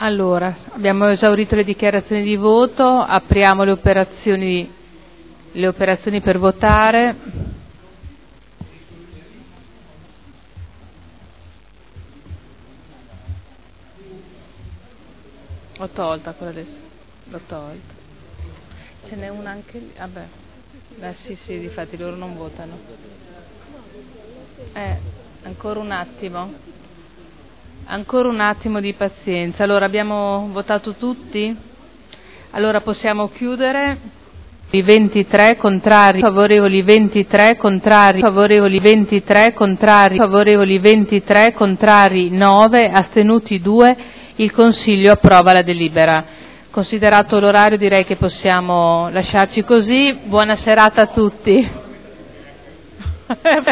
Allora, abbiamo esaurito le dichiarazioni di voto, apriamo le operazioni per votare. L'ho tolta quella adesso, l'ho tolta. Ce n'è una anche lì, vabbè. Sì, difatti loro non votano. Ancora un attimo. Ancora un attimo di pazienza. Allora, abbiamo votato tutti? Allora possiamo chiudere. 23 contrari, favorevoli 23 contrari, favorevoli 23 contrari, favorevoli 23 contrari 9, astenuti 2. Il Consiglio approva la delibera. Considerato l'orario, direi che possiamo lasciarci così. Buona serata a tutti.